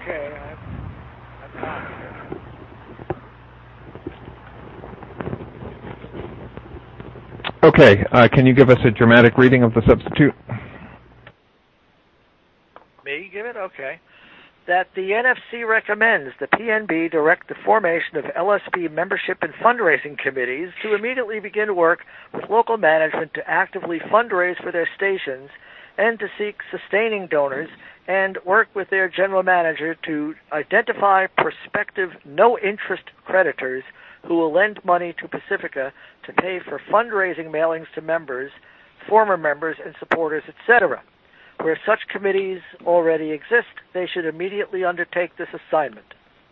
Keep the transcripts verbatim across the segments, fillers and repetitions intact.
Okay, I've, I've got it. Okay, uh, can you give us a dramatic reading of the substitute? Me give it? Okay. That the N F C recommends the P N B direct the formation of L S P membership and fundraising committees to immediately begin work with local management to actively fundraise for their stations and to seek sustaining donors and work with their general manager to identify prospective no-interest creditors who will lend money to Pacifica to pay for fundraising mailings to members, former members, and supporters, et cetera. Where such committees already exist, they should immediately undertake this assignment.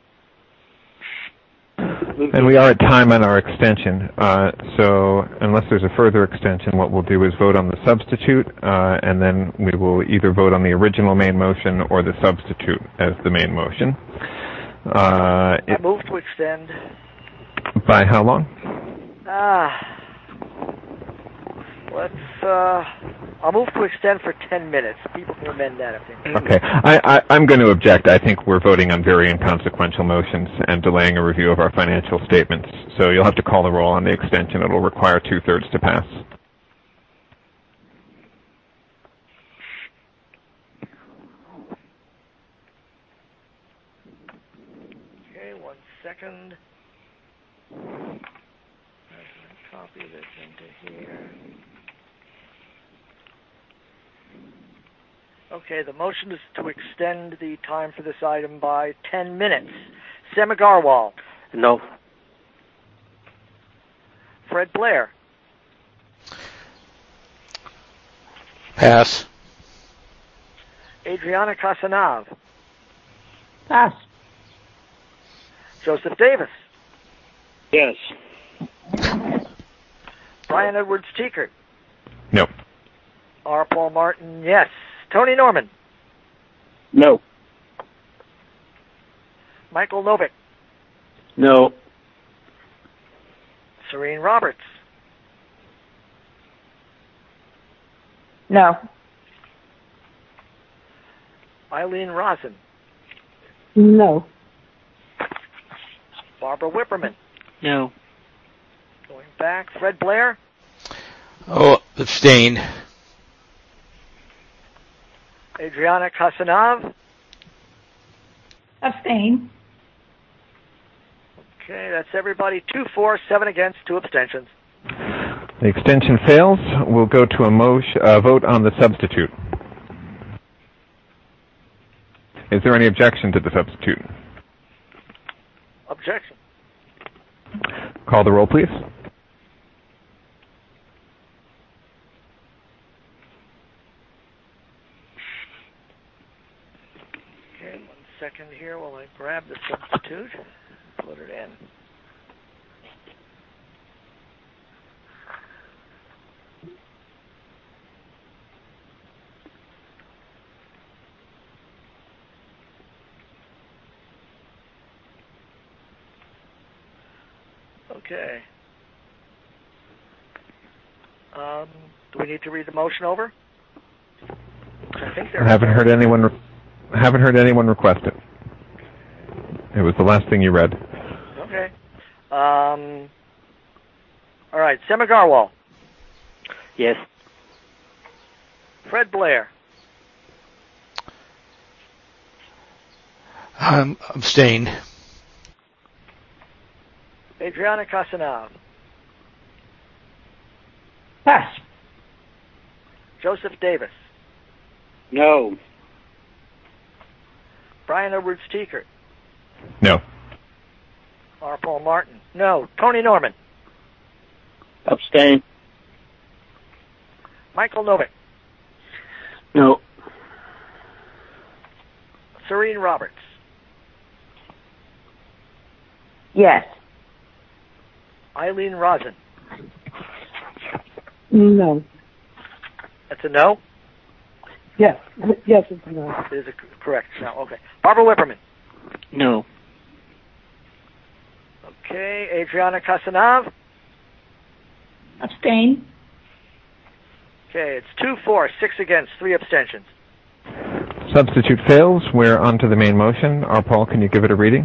And we are at time on our extension, uh, so unless there's a further extension, what we'll do is vote on the substitute, uh, and then we will either vote on the original main motion or the substitute as the main motion. Uh, I move to extend. By how long? Ah, let's, uh, I'll move to extend for ten minutes. People can amend that if they need. Okay. I, I, I'm going to object. I think we're voting on very inconsequential motions and delaying a review of our financial statements. So you'll have to call the roll on the extension. It'll require two-thirds to pass. Okay, one second. Copy this into here. Okay, the motion is to extend the time for this item by ten minutes. Sam Agarwal. No. Fred Blair. Pass. Adriana Kasanav. Pass. Joseph Davis. Yes. Brian Edwards Teekert. No. R. Paul Martin, yes. Tony Norman. No. Michael Novick. No. Serene Roberts. No. Eileen Rosen. No. Barbara Whipperman. No. Going back, Fred Blair. Oh, abstain. Adriana Kasanav. Abstain. Okay, that's everybody. Two for, seven against, two abstentions. The extension fails. We'll go to a motion, uh, vote on the substitute. Is there any objection to the substitute? Objection. Call the roll, please. Okay, one second here while I grab the substitute. Put it in. Okay. Um, do we need to read the motion over? I think there. I haven't heard anyone. Re- haven't heard anyone request it. It was the last thing you read. Okay. Um. All right. Sam Agarwal. Yes. Fred Blair. Um, abstain. Adriana Kasanav. Pass. Joseph Davis. No. Brian Edwards Teekert. No. R. Paul Martin. No. Tony Norman. Abstain. Michael Novick. No. Serene Roberts. Yes. Eileen Rosen. No. That's a no? Yes. Yes, it's a no. It is a c- correct no. Okay. Barbara Whipperman. No. Okay. Adriana Kasanav. Abstain. Okay. It's two for, six against, three abstentions. substitute fails. We're on to the main motion. R. Paul, can you give it a reading?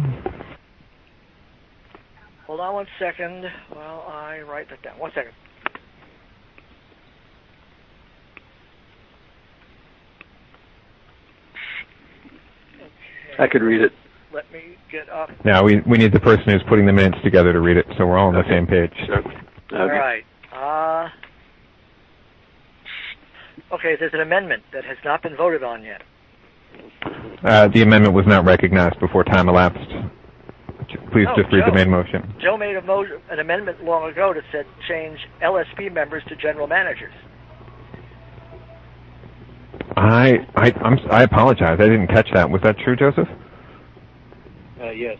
Hold on one second while I write that down. One second. I could read it. Let me get up. No, we, we need the person who's putting the minutes together to read it, so we're all on Okay. the same page. Okay. All right. Uh, okay, there's an amendment that has not been voted on yet. Uh, the amendment was not recognized before time elapsed. Please Oh, just read Joe. the main motion. Joe made a mo- an amendment long ago that said change L S P members to general managers. I I I'm, I apologize. I didn't catch that. Was that true, Joseph? Uh, yes.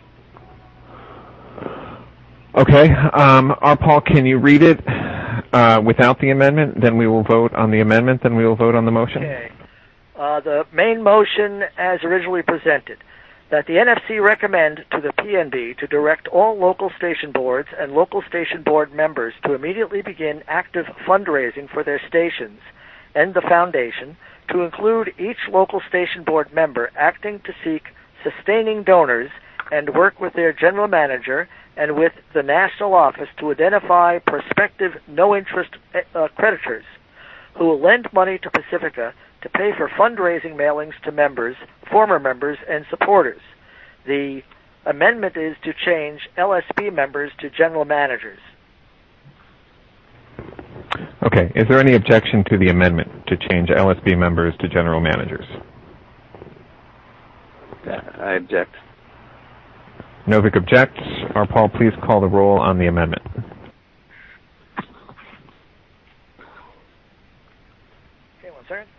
Okay. Um, R. Paul, can you read it uh, without the amendment? Then we will vote on the amendment. Then we will vote on the motion. Okay. Uh, the main motion as originally presented, that the N F C recommend to the P N B to direct all local station boards and local station board members to immediately begin active fundraising for their stations and the foundation, to include each local station board member acting to seek sustaining donors and work with their general manager and with the national office to identify prospective no-interest uh, creditors who will lend money to Pacifica to pay for fundraising mailings to members, former members, and supporters. The amendment is to change L S P members to general managers. Okay. Is there any objection to the amendment to change L S B members to general managers? I object. Novick objects. R. Paul, please call the roll on the amendment. Okay, one second.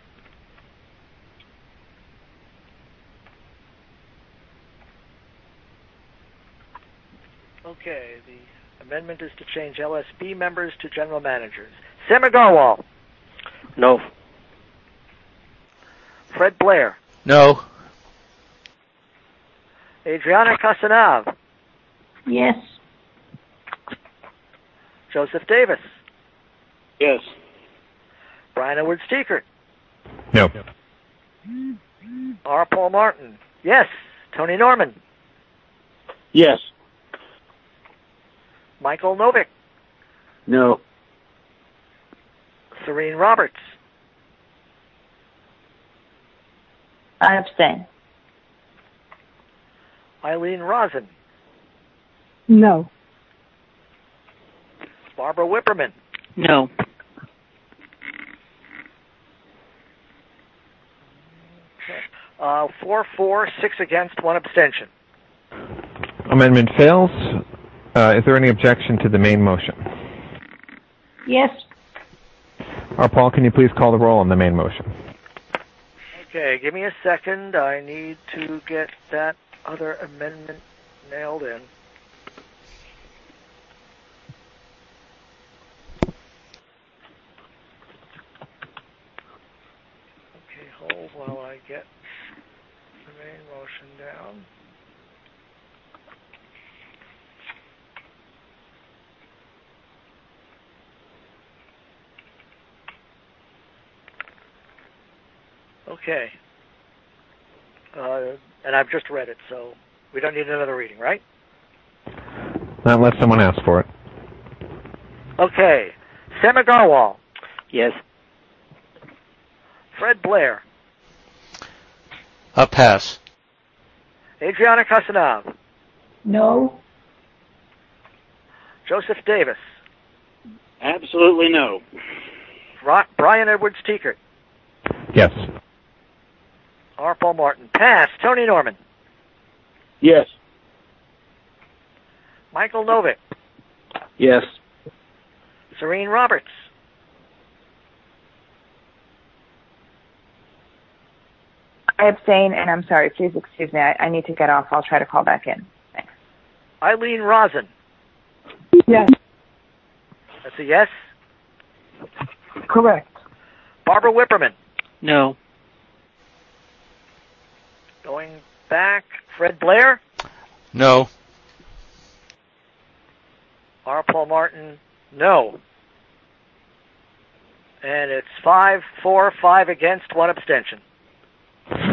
Okay, the amendment is to change L S B members to general managers. Sam Agarwal. No. Fred Blair. No. Adriana Casanave. Yes. Joseph Davis. Yes. Brian Edwards Teekert. No. R. Paul Martin. Yes. Tony Norman. Yes. Michael Novick. No. Serene Roberts. I abstain. Eileen Rosen. No. Barbara Whipperman. No. Uh, four, four, six against, one abstention. Amendment fails. Uh, is there any objection to the main motion? Yes. R. Paul, can you please call the roll on the main motion? Okay, give me a second. I need to get that other amendment nailed in. Okay, hold while I get the main motion down. Okay. Uh, and I've just read it, so we don't need another reading, right? Not unless someone asks for it. Okay. Sam Agarwal. Yes. Fred Blair. A pass. Adriana Casanave. No. Joseph Davis. Absolutely no. Rock, Brian Edwards Teekert. Yes. R. Paul Martin. Pass. Tony Norman. Yes. Michael Novick. Yes. Serene Roberts. I abstain, and I'm sorry. Please excuse me. I, I need to get off. I'll try to call back in. Thanks. Eileen Rosen. Yes. That's a yes. Correct. Barbara Whipperman. No. Going back. Fred Blair. No. R. Paul Martin. No. And it's five, four, five against, one abstention.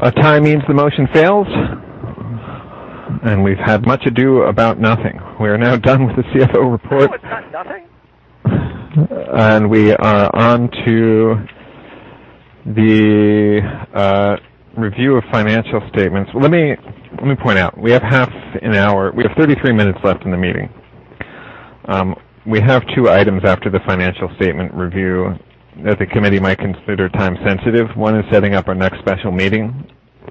A tie means the motion fails, and we've had much ado about nothing. We are now done with the C F O report. No, it's not nothing. And we are on to the uh, review of financial statements. Let me let me point out, we have half an hour. We have thirty-three minutes left in the meeting. Um, we have two items after the financial statement review that the committee might consider time sensitive. One is setting up our next special meeting,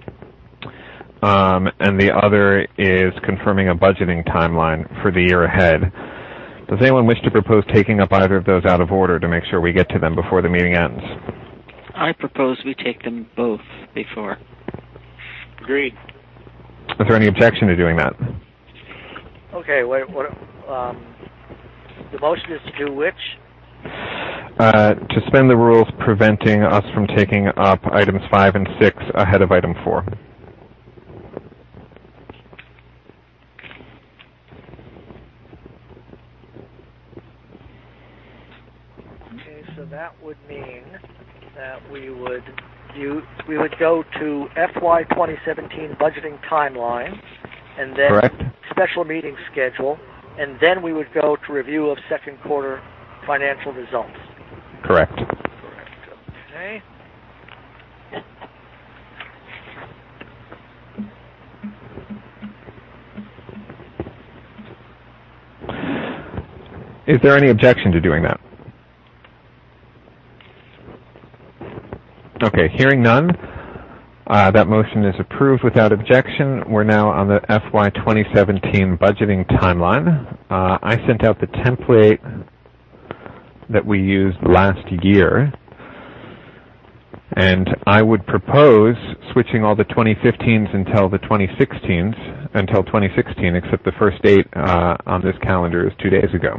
um, and the other is confirming a budgeting timeline for the year ahead. Does anyone wish to propose taking up either of those out of order to make sure we get to them before the meeting ends? I propose we take them both before. Agreed. Is there any objection to doing that? Okay, what, what, um, the motion is to do which? Uh, to suspend the rules preventing us from taking up items five and six ahead of item four. Okay, so that would mean that we would you we would go to F Y twenty seventeen budgeting timeline, and then Correct. special meeting schedule, and then we would go to review of second quarter financial results. Correct. Okay. Is there any objection to doing that? Okay, hearing none, uh, that motion is approved without objection. We're now on the F Y twenty seventeen budgeting timeline. Uh, I sent out the template that we used last year, and I would propose switching all the twenty fifteens until the twenty sixteens, until twenty sixteen, except the first date uh, on this calendar is two days ago.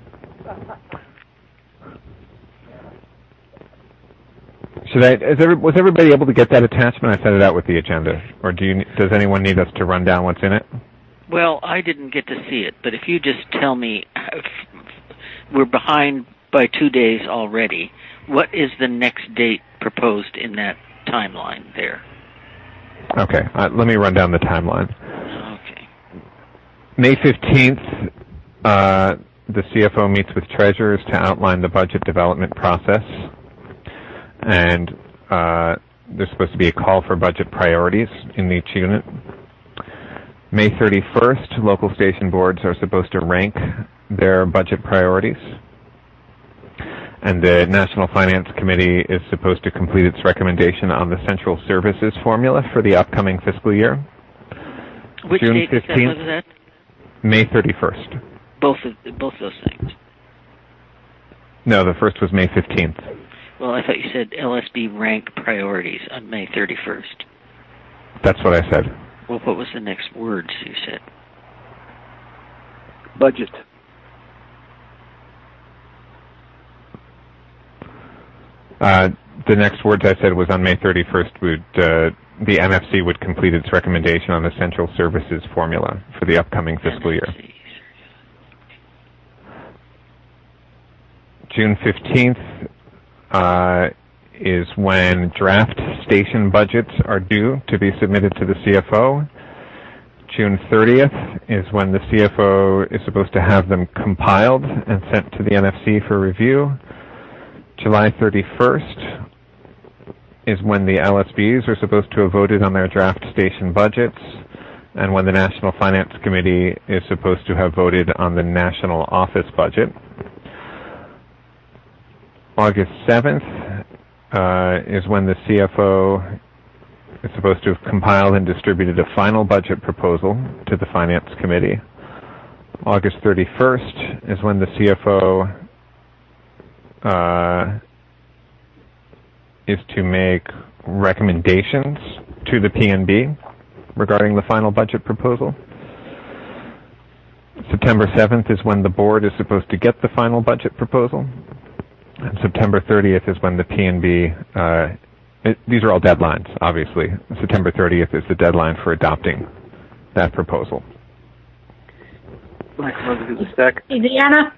Should I? Is every, was everybody able to get that attachment? I sent it out with the agenda, or do you? Does anyone need us to run down what's in it? Well, I didn't get to see it, but if you just tell me, we're behind by two days already. What is the next date proposed in that timeline there? Okay, uh, let me run down the timeline. Okay. May fifteenth, uh, the C F O meets with treasurers to outline the budget development process. And uh, there's supposed to be a call for budget priorities in each unit. May thirty-first, local station boards are supposed to rank their budget priorities. And the National Finance Committee is supposed to complete its recommendation on the central services formula for the upcoming fiscal year. Which June date fifteenth, is that? May thirty-first. Both of both those things. No, the first was May fifteenth. Well, I thought you said L S B rank priorities on May thirty-first. That's what I said. Well, what was the next words you said? Budget. Uh, the next words I said was on May thirty-first, would uh, the M F C would complete its recommendation on the central services formula for the upcoming fiscal year. June fifteenth uh, is when draft station budgets are due to be submitted to the C F O. June thirtieth is when the C F O is supposed to have them compiled and sent to the M F C for review. July thirty-first is when the L S Bs are supposed to have voted on their draft station budgets, and when the National Finance Committee is supposed to have voted on the national office budget. August seventh uh, is when the C F O is supposed to have compiled and distributed a final budget proposal to the Finance Committee. August thirty-first is when the C F O uh, is to make recommendations to the P N B regarding the final budget proposal. September seventh is when the board is supposed to get the final budget proposal. And September thirtieth is when the P N B, uh, it, these are all deadlines, obviously. September thirtieth is the deadline for adopting that proposal. Adriana?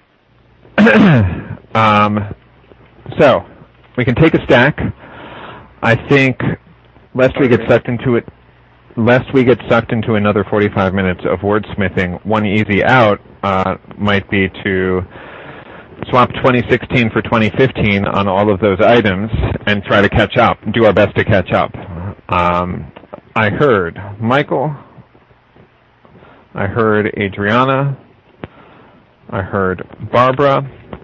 um, so, we can take a stack. I think lest we get sucked into it, lest we get sucked into another forty-five minutes of wordsmithing, one easy out uh, might be to swap twenty sixteen for twenty fifteen on all of those items and try to catch up, do our best to catch up. Um, I heard Michael, I heard Adriana, I heard Barbara,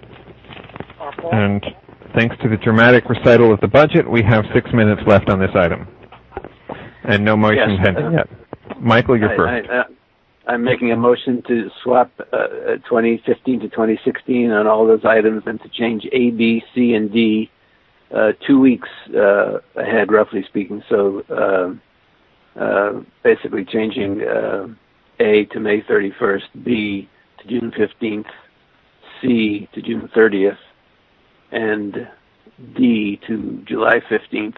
and thanks to the dramatic recital of the budget, we have six minutes left on this item. And no motion yes. pending yet. Michael, you're I, first. I, uh, I'm making a motion to swap uh, twenty fifteen to twenty sixteen on all those items and to change A, B, C, and D uh, two weeks uh, ahead, roughly speaking. So uh, uh, basically changing uh, A to May thirty-first, B to June fifteenth, C to June thirtieth, and D to July fifteenth.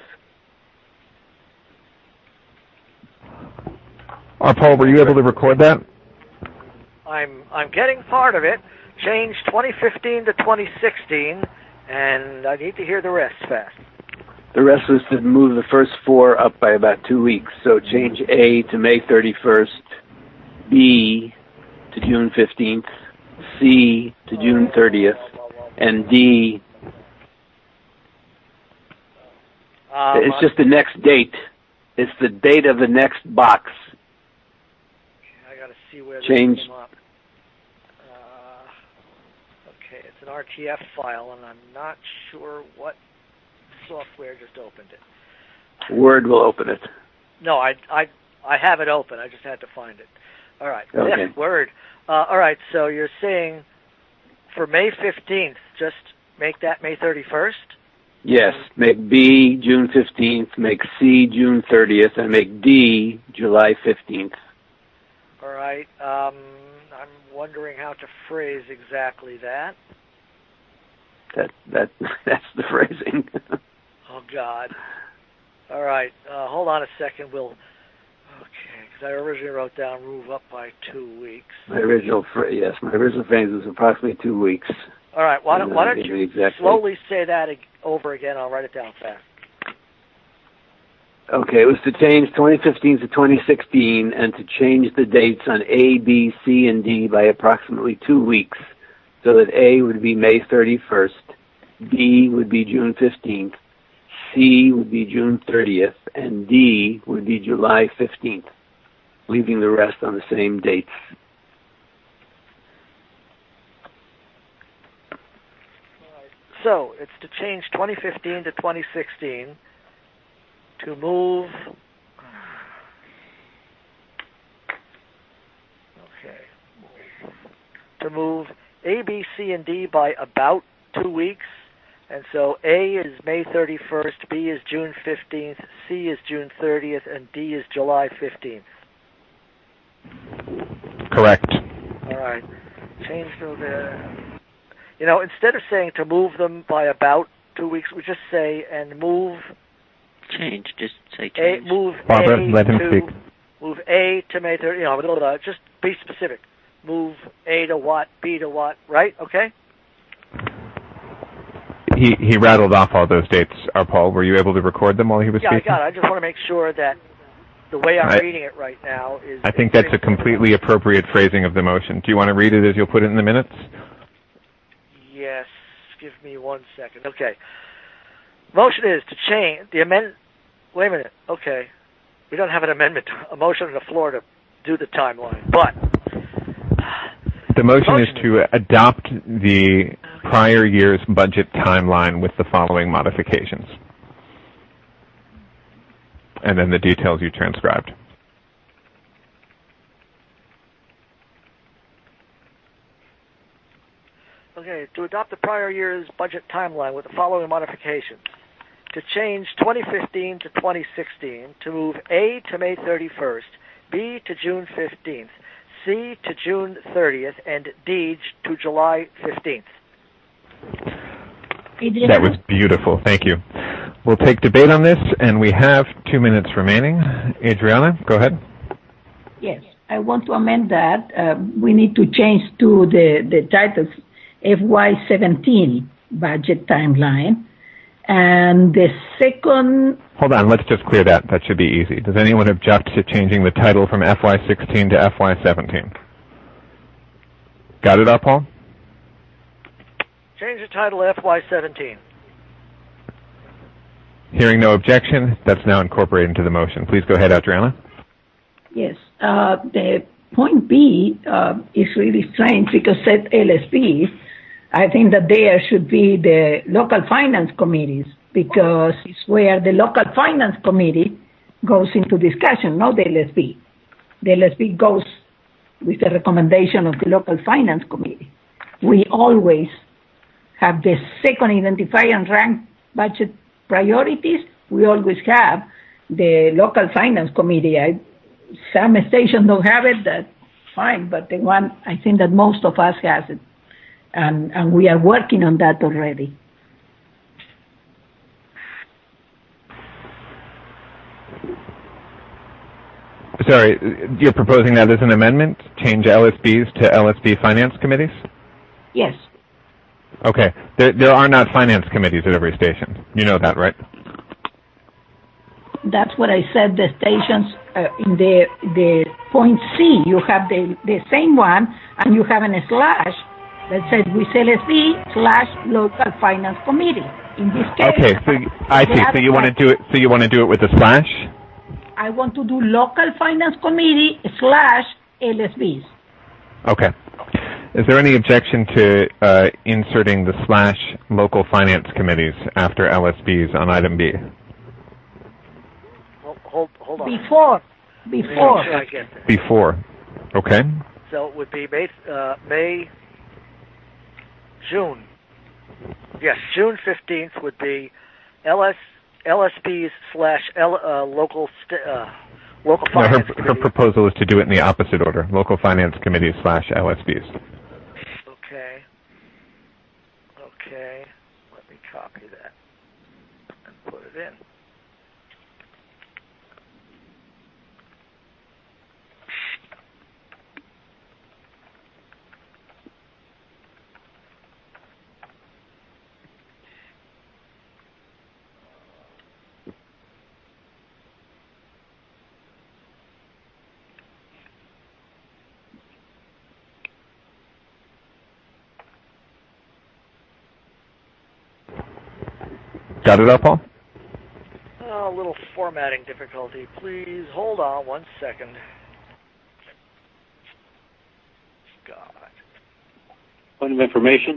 Uh, Paul, were you able to record that? I'm I'm getting part of it. Change twenty fifteen to twenty sixteen, and I need to hear the rest fast. The rest was to move the first four up by about two weeks. So change A to May thirty-first, B to June fifteenth, C to June thirtieth, and D. Um, It's just the next date. It's the date of the next box. I got to see where Change. this came up. Uh, okay, it's an R T F file, and I'm not sure what software just opened it. Word will open it. No, I, I, I have it open. I just had to find it. All right. Okay. Yeah, Word. Uh, all right, so you're saying for May fifteenth, just make that May thirty-first? Yes, make B June fifteenth, make C June thirtieth, and make D July fifteenth. All right. Um, I'm wondering how to phrase exactly that. That that that's the phrasing. Oh, God. All right. Uh, hold on a second. We'll... Okay, because I originally wrote down move up by two weeks. My original phrase, yes, my original phrase was approximately two weeks. All right. Why don't, why don't you exactly. slowly say that ag- over again? I'll write it down fast. Okay, it was to change twenty fifteen to twenty sixteen and to change the dates on A, B, C, and D by approximately two weeks so that A would be May thirty-first, B would be June fifteenth, C would be June thirtieth, and D would be July fifteenth, leaving the rest on the same dates. So, it's to change twenty fifteen to twenty sixteen, to move... Okay. To move A, B, C, and D by about two weeks. And so A is May thirty-first, B is June fifteenth, C is June thirtieth, and D is July fifteenth. Correct. All right. Change to the... You know, instead of saying to move them by about two weeks, we just say, and move... Change. Just say A, change. move Barbara, A let him to... speak. Move A to May thirtieth, you know, blah, blah, blah, just be specific. Move A to what, B to what, right? Okay? He he rattled off all those dates. Uh, Paul, were you able to record them while he was Yeah, speaking? I got it. I just want to make sure that the way I'm I, reading it right now is... I think that's a completely appropriate phrasing of the motion. Do you want to read it as you'll put it in the minutes? Yes. Give me one second. Okay. Motion is to change the amend... Wait a minute. Okay. We don't have an amendment, a motion on the floor to do the timeline, but... The motion is to adopt the prior year's budget timeline with the following modifications. And then the details you transcribed. Okay, to adopt the prior year's budget timeline with the following modifications. To change twenty fifteen to twenty sixteen, to move A to May thirty-first, B to June fifteenth, C to June thirtieth, and D to July fifteenth. That was beautiful. Thank you. We'll take debate on this, and we have two minutes remaining. Adriana, go ahead. Yes, I want to amend that. Uh, we need to change to the, the title F Y seventeen budget timeline And the second... Hold on, let's just clear that. That should be easy. Does anyone object to changing the title from F Y sixteen to F Y seventeen? Got it up, Paul? Change the title to F Y seventeen. Hearing no objection, that's now incorporated into the motion. Please go ahead, Adriana. Yes. Uh, the point B uh, is really strange because said L S P. I think that there should be the local finance committees because it's where the local finance committee goes into discussion, not the L S P. The L S P goes with the recommendation of the local finance committee. We always have the second identify and rank budget priorities. We always have the local finance committee. I, some stations don't have it, that's fine, but the one, I think that most of us has it. And, and we are working on that already. Sorry, you're proposing that as an amendment? Change L S Bs to L S B finance committees? Yes. Okay. There, there are not finance committees at every station. You know that, right? That's what I said, the stations uh, in the the point C, you have the, the same one, and you have a slash that says with L S B slash local finance committee. In this case, okay, so you, I see. So you want to do it. So you want to do it with a slash? I want to do local finance committee slash L S Bs. Okay. Is there any objection to uh, inserting the slash local finance committees after L S Bs on item B? Hold, hold, hold on. Before. Before. Sure I get that. Before. Okay. So it would be May, uh, May, June. Yes, June fifteenth would be L S L S Bs slash L, uh, local st- uh, local No, finance. her, her proposal is to do it in the opposite order: local finance committees slash L S Bs. Okay. Okay. Let me copy that and put it in. Got it up, Paul? Oh, a little formatting difficulty. Please hold on one second. God. Point of information.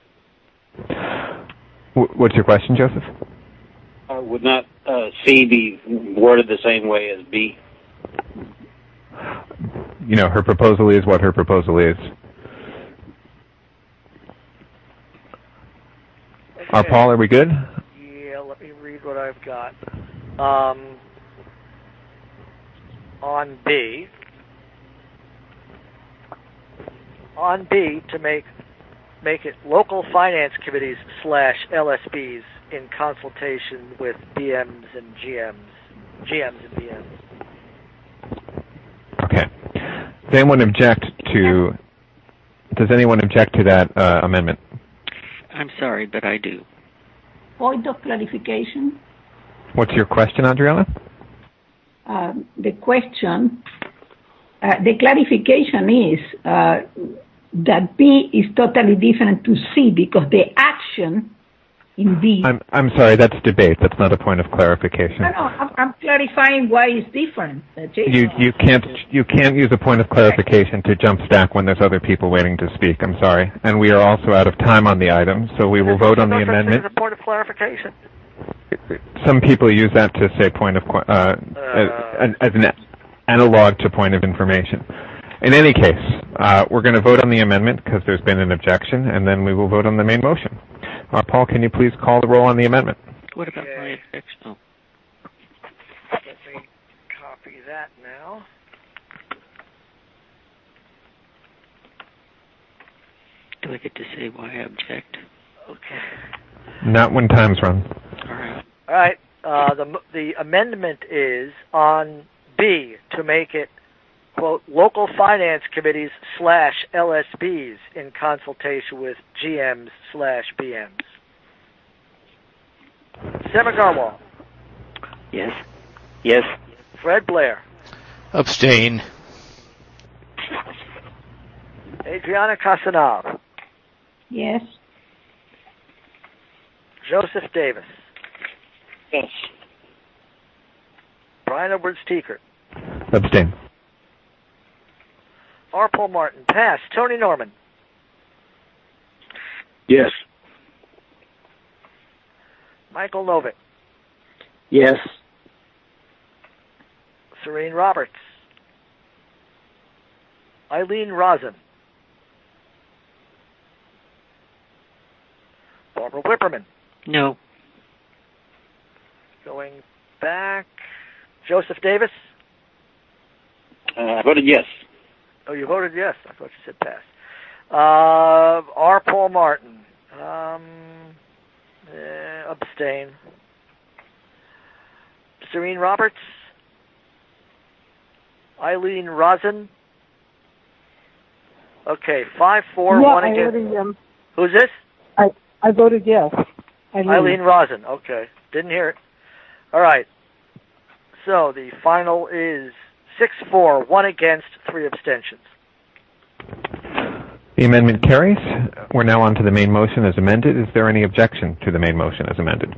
W- what's your question, Joseph? Uh, would not uh, C be worded the same way as B? You know, her proposal is what her proposal is. Okay. Uh, Paul, are we good? Yeah, let me read what I've got. Um, on B, on B to make make it local finance committees slash L S Bs in consultation with B Ms and G Ms, G Ms and B Ms. Okay. Does anyone object to? Does anyone object to that uh, amendment? I'm sorry, but I do. Point of clarification. What's your question, Adriana? Uh, the question, uh, the clarification is uh, that B is totally different to C because the action in B. I'm I'm sorry, that's debate. That's not a point of clarification. No, no, I'm, I'm clarifying why it's different. Uh, You you can't you can't use a point of clarification to jump stack when there's other people waiting to speak. I'm sorry, and we are also out of time on the item, so we will vote on the amendment. There's a point of clarification. Some people use that to say point of uh, uh, as, as an analog to point of information. In any case, uh, we're going to vote on the amendment because there's been an objection, and then we will vote on the main motion. Uh, Paul, can you please call the roll on the amendment? What about Okay. my objection? Oh. Let me copy that now. Do I get to say why I object? Okay. Not when time's run. All right. All right. Uh, the the amendment is on B to make it quote local finance committees slash L S Bs in consultation with G Ms slash B Ms. Sam Agarwal. Yes. Yes. Fred Blair. Abstain. Adriana Casanov. Yes. Joseph Davis. Yes. Brian Edwards-Tiekert. Abstain. R. Paul Martin. Pass. Tony Norman. Yes. Michael Novick. Yes. Serene Roberts. Eileen Rosen. Barbara Whipperman. No. Going back. Joseph Davis. Uh, I voted yes. Oh, you voted yes. I thought you said pass. Uh, R. Paul Martin. Um, eh, abstain. Serene Roberts. Eileen Rosen. Okay, five, four, yeah, one I against. voted, um, Who's this? I, I voted yes. Eileen. Eileen Rosen. Okay, didn't hear it. All right. So the final is six, four, one against, three abstentions. The amendment carries. We're now on to the main motion as amended. Is there any objection to the main motion as amended?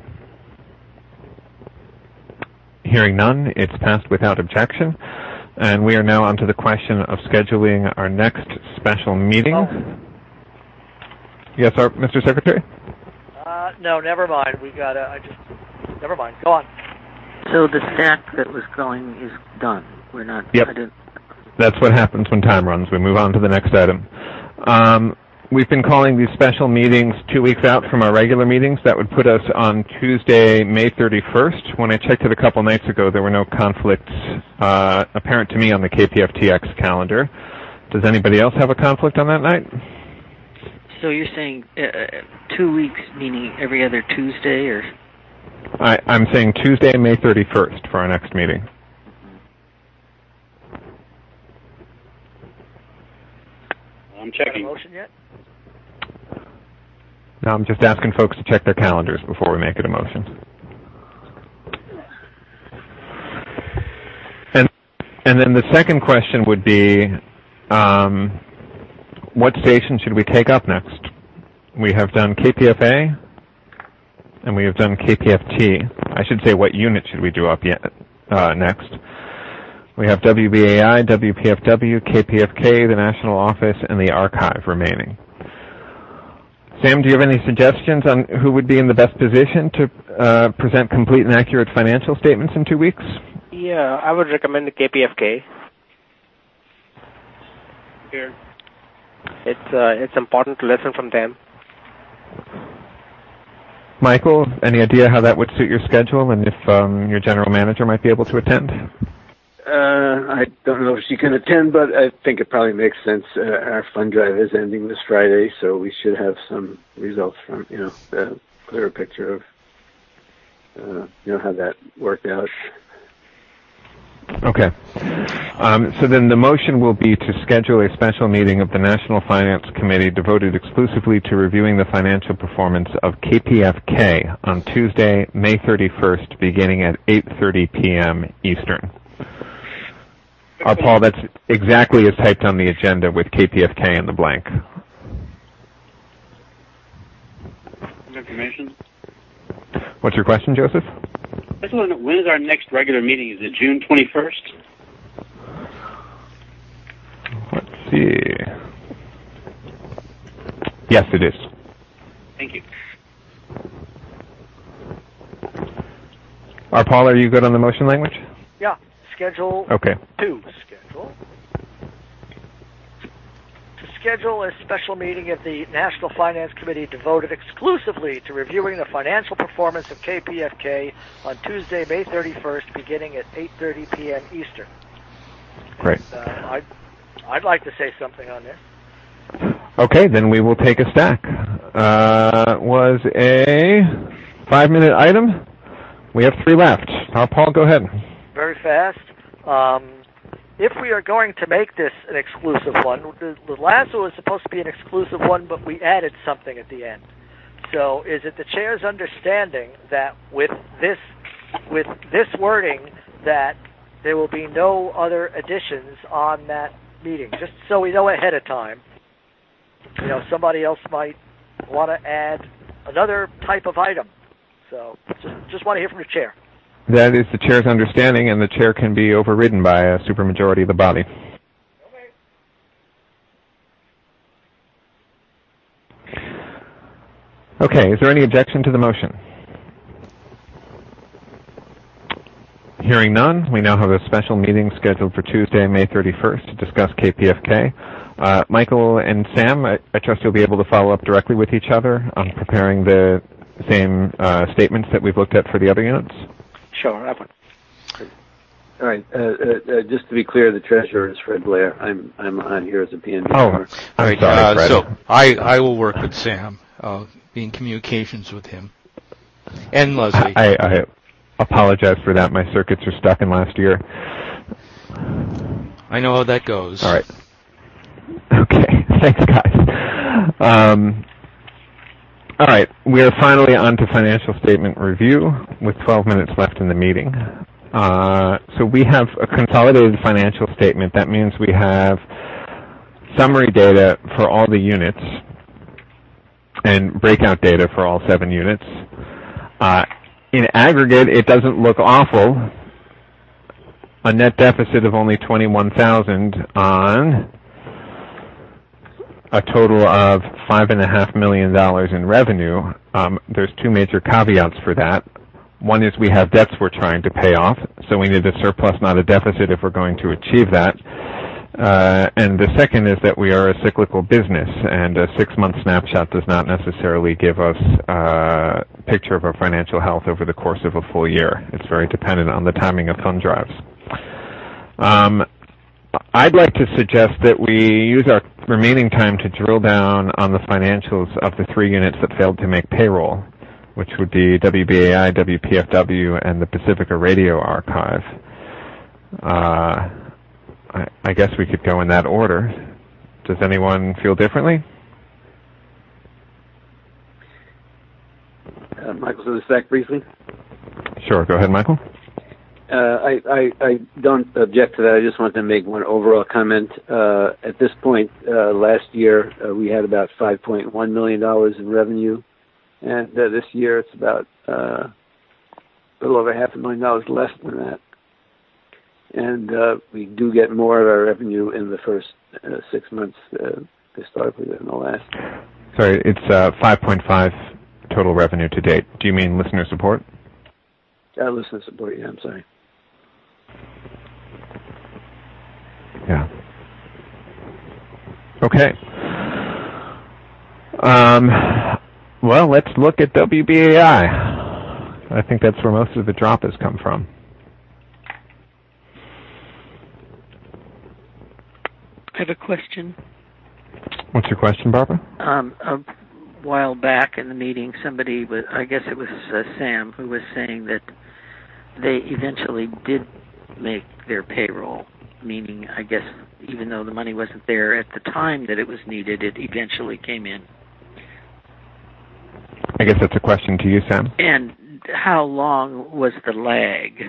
Hearing none, it's passed without objection. And we are now on to the question of scheduling our next special meeting. Oh. Yes, our, Mister Secretary? Uh, no, never mind. We got to, I just, never mind. Go on. So the stack that was going is done. We're not. Yep. I didn't, That's what happens when time runs. We move on to the next item. Um, we've been calling these special meetings two weeks out from our regular meetings. That would put us on Tuesday, May thirty-first. When I checked it a couple nights ago, there were no conflicts uh, apparent to me on the K P F T X calendar. Does anybody else have a conflict on that night? so you're saying uh, two weeks, meaning every other Tuesday, or? I, I'm saying Tuesday, May thirty-first for our next meeting. I'm checking. Motion yet? No, I'm just asking folks to check their calendars before we make it a motion. And and then the second question would be, um, what station should we take up next? We have done K P F A, and we have done K P F T. I should say, what unit should we do up yet uh, next? We have W B A I, W P F W, K P F K, the National Office, and the Archive remaining. Sam, do you have any suggestions on who would be in the best position to uh, present complete and accurate financial statements in two weeks? Yeah, I would recommend the K P F K. Here. It's uh, it's important to listen from them. Michael, any idea how that would suit your schedule and if um, your general manager might be able to attend? Uh, I don't know if she can attend, but I think it probably makes sense. Uh, our fund drive is ending this Friday, so we should have some results from, you know, a clearer picture of, uh, you know, how that worked out. Okay. Um, so then the motion will be to schedule a special meeting of the National Finance Committee devoted exclusively to reviewing the financial performance of K P F K on Tuesday, May thirty-first, beginning at eight thirty p.m. Eastern. Uh, Paul, that's exactly as typed on the agenda with K P F K in the blank. Information. What's your question, Joseph? When is our next regular meeting? Is it June twenty-first? Let's see. Yes, it is. Thank you. Uh, Paul, are you good on the motion language? Yeah. Schedule Okay. two. Schedule. To schedule a special meeting of the National Finance Committee devoted exclusively to reviewing the financial performance of K P F K on Tuesday, May thirty-first, beginning at eight thirty p.m. Eastern. Great. Uh, I'd, I'd like to say something on this. Okay, then we will take a stack. Uh, was a five-minute item. We have three left. Uh, Paul, go ahead. Very fast. Um, if we are going to make this an exclusive one, the, the last one was supposed to be an exclusive one, but we added something at the end. So is it the chair's understanding that with this with this wording that there will be no other additions on that meeting? Just so we know ahead of time. You know, somebody else might want to add another type of item. So just, just want to hear from the chair. That is the chair's understanding, and the chair can be overridden by a supermajority of the body. Okay, is there any objection to the motion? Hearing none, we now have a special meeting scheduled for Tuesday, May thirty-first to discuss K P F K. Uh, Michael and Sam, I, I trust you'll be able to follow up directly with each other on preparing the same uh, statements that we've looked at for the other units? Sure, I would. All right. Uh, uh, just to be clear, the treasurer is Fred Blair. I'm I'm on here as a P N B. Oh, member. I'm right, sorry, uh, Fred. So I, I will work with Sam, uh, be in communications with him. And Leslie. I, I apologize for that. My circuits are stuck in last year. I know how that goes. All right. Okay. Thanks, guys. Um, all right. We are finally on to financial statement review with twelve minutes left in the meeting. Uh, so we have a consolidated financial statement. That means we have summary data for all the units and breakout data for all seven units. Uh, in aggregate, it doesn't look awful. A net deficit of only twenty-one thousand on a total of five and a half million dollars in revenue. Um, there's two major caveats for that. One is we have debts we're trying to pay off, so we need a surplus, not a deficit, if we're going to achieve that. Uh, and the second is that we are a cyclical business, and a six-month snapshot does not necessarily give us a picture of our financial health over the course of a full year. It's very dependent on the timing of fund drives. Um, I'd like to suggest that we use our remaining time to drill down on the financials of the three units that failed to make payroll, which would be W B A I, W P F W, and the Pacifica Radio Archive. Uh, I, I guess we could go in that order. Does anyone feel differently? Uh, Michael, so this back briefly. Sure, go ahead, Michael. Uh, I, I, I don't object to that. I just want to make one overall comment. Uh, at this point, uh, last year, uh, we had about five point one million dollars in revenue. And uh, this year, it's about uh, a little over half a million dollars less than that. And uh, we do get more of our revenue in the first uh, six months uh, historically than the last. Sorry, it's uh, five point five total revenue to date. Do you mean listener support? Uh, listener support, yeah, I'm sorry. Yeah. Okay. Um, well, let's look at W B A I. I think that's where most of the drop has come from. I have a question. What's your question, Barbara? Um, a while back in the meeting, somebody, was, I guess it was uh, Sam, who was saying that they eventually did make their payroll, meaning, I guess, even though the money wasn't there at the time that it was needed, it eventually came in. I guess that's a question to you, Sam. And how long was the lag?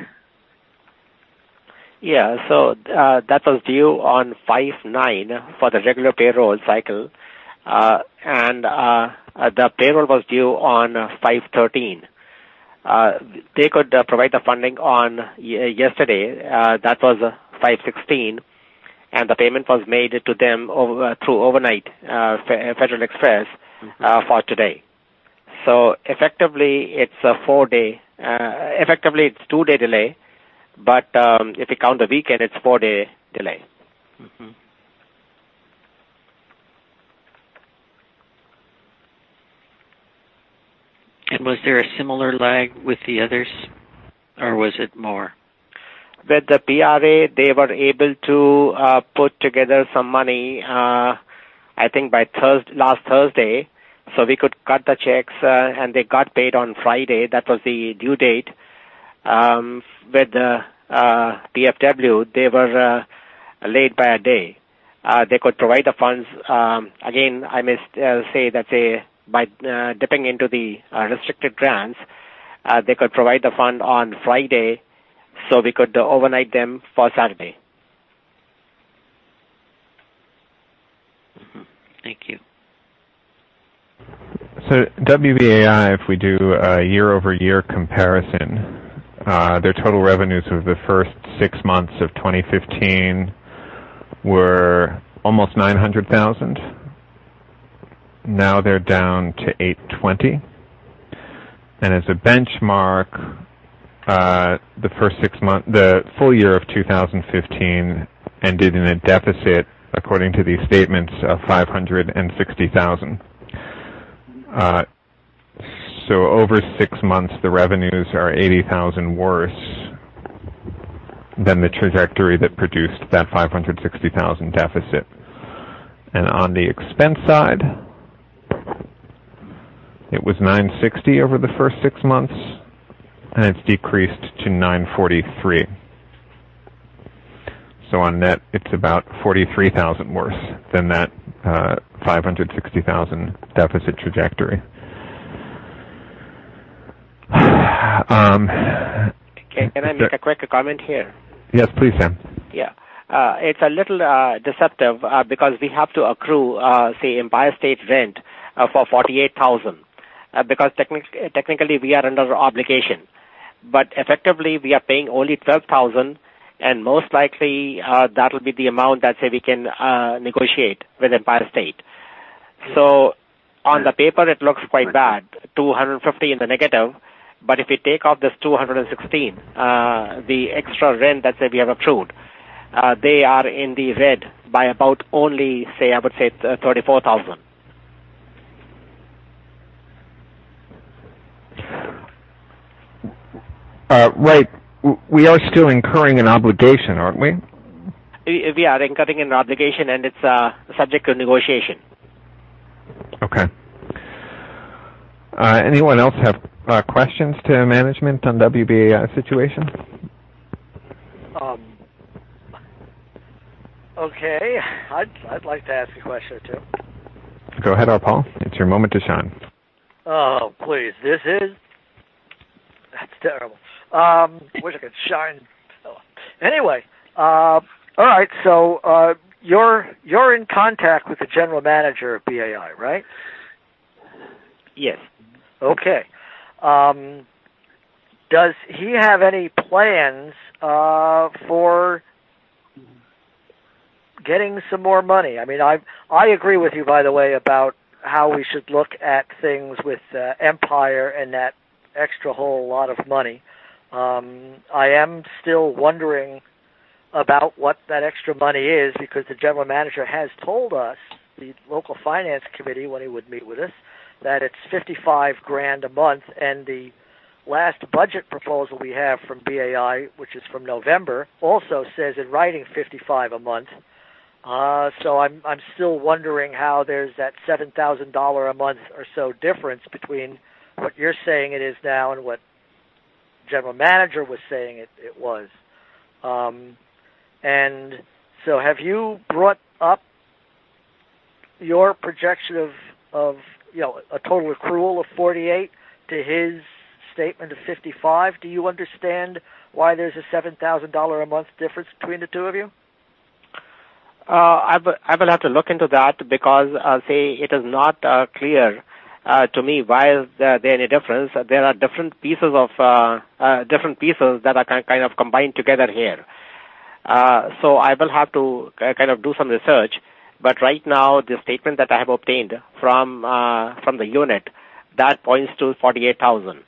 Yeah, so uh, that was due on five nine for the regular payroll cycle, uh, and uh, uh, the payroll was due on five thirteen. Uh, they could uh, provide the funding on y- yesterday. Uh, that was uh, five sixteen, and the payment was made to them over, through overnight uh, Fe- Federal Express uh, for today. So effectively, it's a four-day. Uh, effectively, it's two-day delay. But um, if you count the weekend, it's four-day delay. Mm-hmm. And was there a similar lag with the others, or was it more? With the P R A, they were able to uh, put together some money, uh, I think by Thursday, last Thursday, so we could cut the checks, uh, and they got paid on Friday. That was the due date. Um, with the uh, P F W, they were uh, late by a day. Uh, they could provide the funds. Um, again, I must uh, say that's a by uh, dipping into the uh, restricted grants, uh, they could provide the fund on Friday, so we could uh, overnight them for Saturday. Mm-hmm. Thank you. So W B A I, if we do a year-over-year comparison, uh, their total revenues of the first six months of twenty fifteen were almost nine hundred thousand. Now they're down to eight twenty. And as a benchmark, uh, the first six months, the full year of two thousand fifteen ended in a deficit, according to these statements, of five hundred sixty thousand. Uh, so over six months, the revenues are eighty thousand worse than the trajectory that produced that five hundred sixty thousand deficit. And on the expense side, it was nine sixty over the first six months, and it's decreased to nine forty-three. So on net, it's about forty-three thousand worse than that uh, five hundred sixty thousand deficit trajectory. um, can, can I make a quick comment here? Yes, please, Sam. Yeah. Uh, it's a little uh, deceptive uh, because we have to accrue, uh, say, Empire State rent uh, for forty-eight thousand uh, because technic- technically we are under obligation. But effectively, we are paying only twelve thousand, and most likely uh, that will be the amount that, say, we can uh, negotiate with Empire State. So on the paper, it looks quite bad, two hundred fifty in the negative. But if we take off this two hundred sixteen, uh, the extra rent that, say, we have accrued, uh, they are in the red by about only, say, I would say thirty-four thousand. Uh, right. We are still incurring an obligation, aren't we? We are incurring an obligation, and it's uh, subject to negotiation. Okay. Uh, anyone else have uh, questions to management on W B A I situation? Um, okay. I'd, I'd like to ask a question or two. Go ahead, R. Paul. It's your moment to shine. Oh, please. This is... That's terrible. Um, wish I could shine. Anyway, uh, all right. So uh, you're you're in contact with the general manager of B A I, right? Yes. Okay. Um, does he have any plans uh, for getting some more money? I mean, I I agree with you, by the way, about how we should look at things with uh, Empire and that extra whole lot of money. Um, I am still wondering about what that extra money is because the general manager has told us, the local finance committee, when he would meet with us, that it's fifty-five grand a month, and the last budget proposal we have from B A I, which is from November, also says in writing fifty-five a month. Uh, so I'm I'm still wondering how there's that seven thousand dollars a month or so difference between what you're saying it is now and what general manager was saying it, it was. Um, and so have you brought up your projection of, of, you know, a total accrual of forty-eight to his statement of fifty-five? Do you understand why there's a seven thousand dollars a month difference between the two of you? Uh, I, w- I will have to look into that because, uh, say, it is not uh, clear Uh, to me, why is there, there any difference? There are different pieces of uh, uh, different pieces that are kind of combined together here. Uh, so I will have to kind of do some research. But right now, the statement that I have obtained from uh, from the unit that points to forty-eight thousand.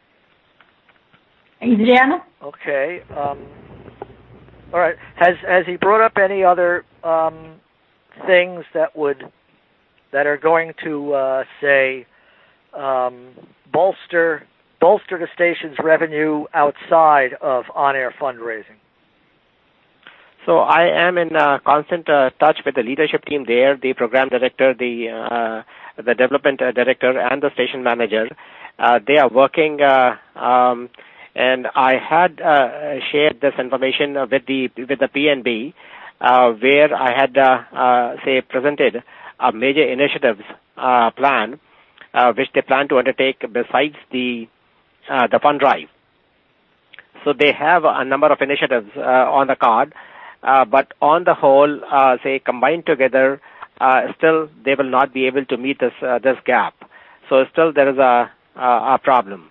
Adriana? Okay. Um, all right. Has has he brought up any other um, things that would that are going to uh, say um, bolster bolster the station's revenue outside of on-air fundraising? So I am in uh, constant uh, touch with the leadership team there, the program director, the uh, the development uh, director, and the station manager. Uh, they are working, uh, um, and I had uh, shared this information with the with the P N B, uh, where I had uh, uh, say presented a major initiatives uh, plan, uh, which they plan to undertake besides the uh, the fund drive. So they have a number of initiatives uh, on the card, uh, but on the whole, uh, say combined together, uh, still they will not be able to meet this uh, this gap. So still there is a a, a problem.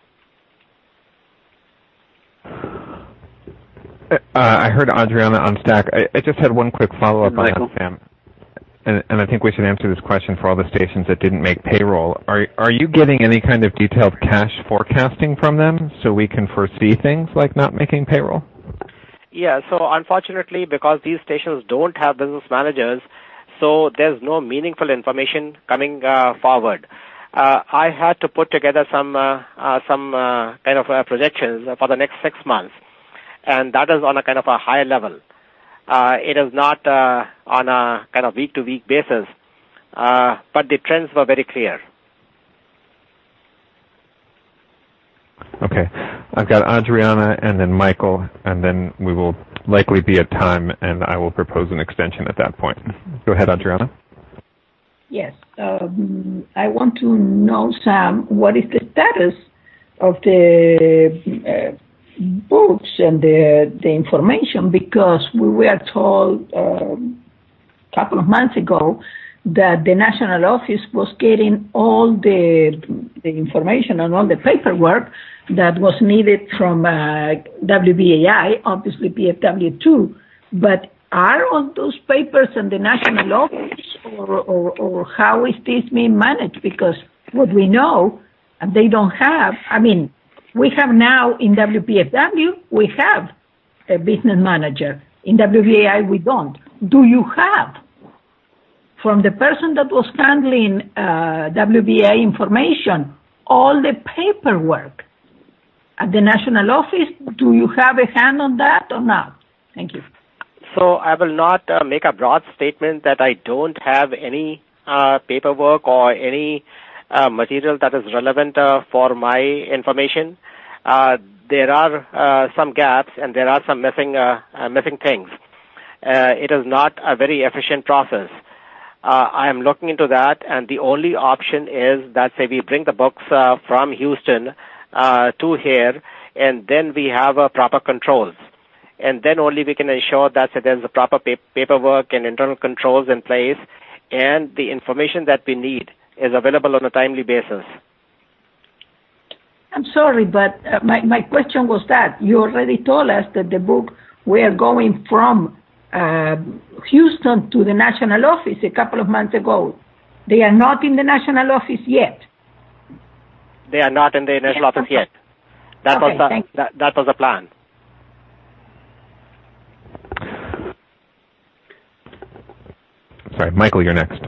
Uh, I heard Adriana on Stack. I, I just had one quick follow-up on that, Sam. And, and I think we should answer this question for all the stations that didn't make payroll. Are are you getting any kind of detailed cash forecasting from them so we can foresee things like not making payroll? Yeah, so unfortunately, because these stations don't have business managers, so there's no meaningful information coming uh, forward. Uh, I had to put together some uh, uh, some uh, kind of uh, projections for the next six months, and that is on a kind of a higher level. Uh, it is not uh, on a kind of week-to-week basis, uh, but the trends were very clear. Okay. I've got Adriana and then Michael, and then we will likely be at time, and I will propose an extension at that point. Go ahead, Adriana. Yes. Um, I want to know, Sam, what is the status of the uh, books and the, the information, because we were told um, a couple of months ago that the national office was getting all the, the information and all the paperwork that was needed from uh, W B A I, obviously P F W too, but are all those papers in the national office, or, or, or how is this being managed? Because what we know, and they don't have, I mean, we have now in W P F W, we have a business manager. In W B A I, we don't. Do you have, from the person that was handling uh, W B A I information, all the paperwork at the national office? Do you have a hand on that or not? Thank you. So I will not uh, make a broad statement that I don't have any uh, paperwork or any Uh, material that is relevant uh, for my information. Uh, there are uh, some gaps and there are some missing uh, uh, missing things. Uh, it is not a very efficient process. Uh, I am looking into that, and the only option is that, say, we bring the books uh, from Houston uh, to here, and then we have uh, proper controls. And then only we can ensure that, say, there's the proper pa- paperwork and internal controls in place, and the information that we need is available on a timely basis. I'm sorry, but uh, my, my question was that you already told us that the book were going from uh, Houston to the national office a couple of months ago. They are not in the national office yet. They are not in the national office yet. That okay, was the that, that was the plan. Sorry, Michael, you're next.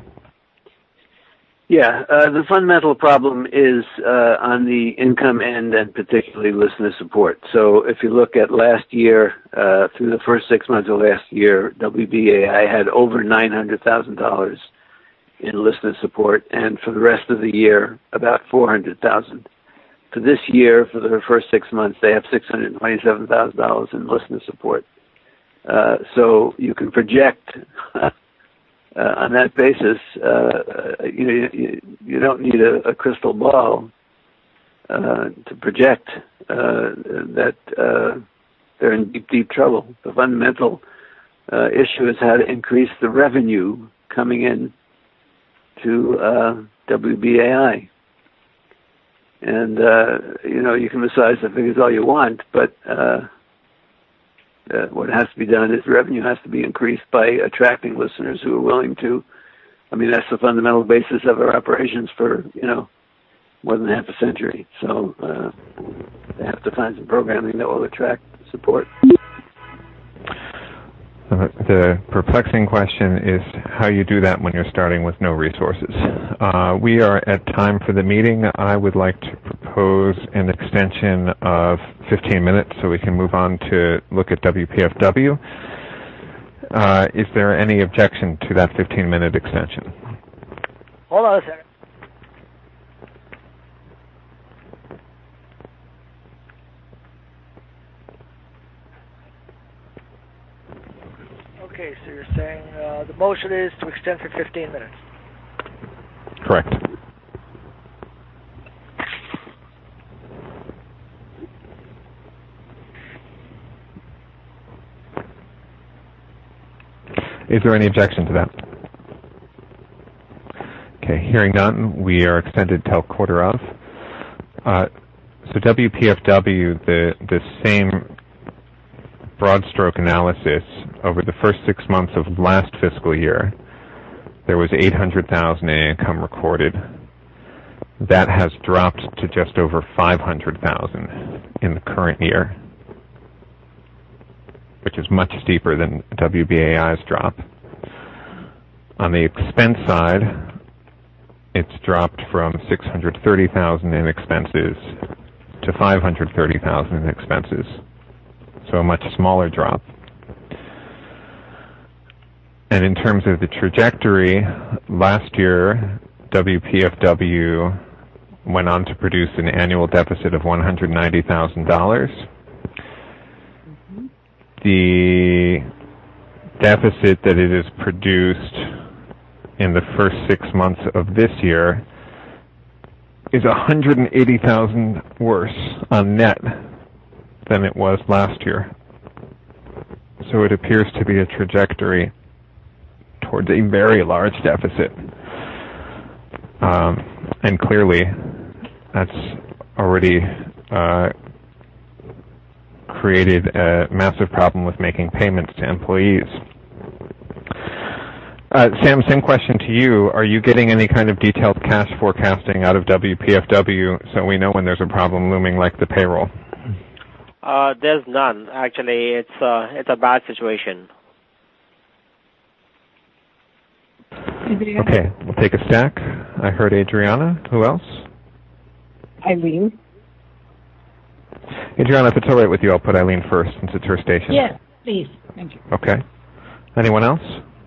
Yeah, uh, the fundamental problem is uh, on the income end and particularly listener support. So if you look at last year, uh, through the first six months of last year, W B A I had over nine hundred thousand dollars in listener support, and for the rest of the year, about four hundred thousand dollars. For this year, for the first six months, they have six hundred twenty-seven thousand dollars in listener support. Uh, so you can project Uh, on that basis, uh, you, you, you don't need a, a crystal ball uh, to project uh, that uh, they're in deep, deep trouble. The fundamental uh, issue is how to increase the revenue coming in to uh, W B A I. And, uh, you know, you can massage the figures all you want, but uh, Uh, what has to be done is revenue has to be increased by attracting listeners who are willing to. I mean, that's the fundamental basis of our operations for, you know, more than half a century. So uh, they have to find some programming that will attract support. Uh, the perplexing question is how you do that when you're starting with no resources. Uh, we are at time for the meeting. I would like to propose an extension of fifteen minutes so we can move on to look at W P F W. Uh, is there any objection to that fifteen-minute extension? Hold on a second. Okay, so you're saying uh, the motion is to extend for fifteen minutes. Correct. Is there any objection to that? Okay, hearing none, we are extended till quarter of. Uh, so W P F W, the, the same broad stroke analysis over the first six months of last fiscal year, there was eight hundred thousand dollars in income recorded. That has dropped to just over five hundred thousand dollars in the current year, which is much steeper than W B A I's drop. On the expense side, it's dropped from six hundred thirty thousand dollars in expenses to five hundred thirty thousand dollars in expenses. So a much smaller drop. And in terms of the trajectory, last year, W P F W went on to produce an annual deficit of one hundred ninety thousand dollars. Mm-hmm. The deficit that it has produced in the first six months of this year is one hundred eighty thousand dollars worse on net than it was last year. So it appears to be a trajectory towards a very large deficit. Um, and clearly, that's already uh, created a massive problem with making payments to employees. Uh, Sam, same question to you. Are you getting any kind of detailed cash forecasting out of W P F W so we know when there's a problem looming like the payroll? Uh, there's none. Actually, it's uh, it's a bad situation. Okay, we'll take a stack. I heard Adriana. Who else? Eileen. Adriana, if it's all right with you, I'll put Eileen first since it's her station. Yes, please. Thank you. Okay. Anyone else?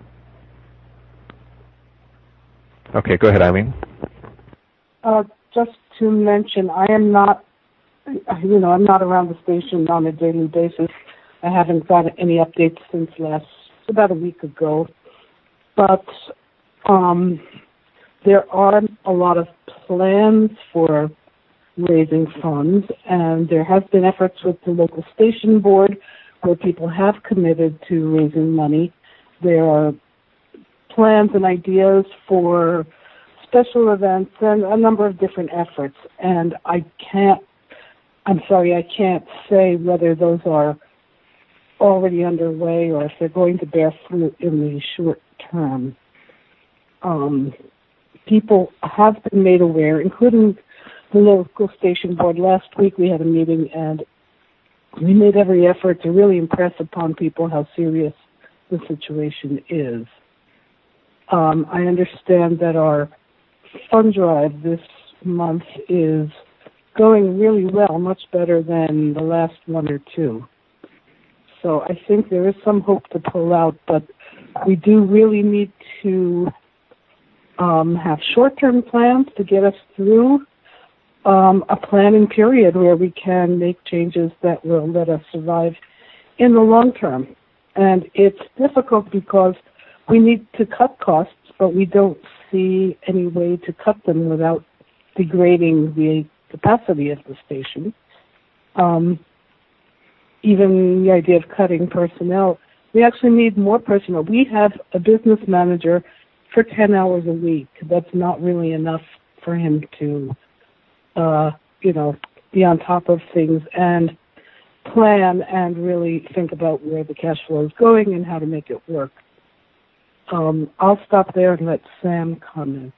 Okay, go ahead, Eileen. Uh, just to mention, I am not, you know, I'm not around the station on a daily basis. I haven't got any updates since last, about a week ago. But um, there are a lot of plans for raising funds, and there have been efforts with the local station board where people have committed to raising money. There are plans and ideas for special events and a number of different efforts. And I can't, I'm sorry, I can't say whether those are already underway or if they're going to bear fruit in the short term. Um, people have been made aware, including the local station board. Last week we had a meeting and we made every effort to really impress upon people how serious the situation is. Um, I understand that our fund drive this month is going really well, much better than the last one or two. So I think there is some hope to pull out, but we do really need to um, have short-term plans to get us through um, a planning period where we can make changes that will let us survive in the long term. And it's difficult because we need to cut costs, but we don't see any way to cut them without degrading the capacity of the station. Um, even the idea of cutting personnel, we actually need more personnel. We have a business manager for ten hours a week. That's not really enough for him to, uh, you know, be on top of things and plan and really think about where the cash flow is going and how to make it work. Um, I'll stop there and let Sam comment,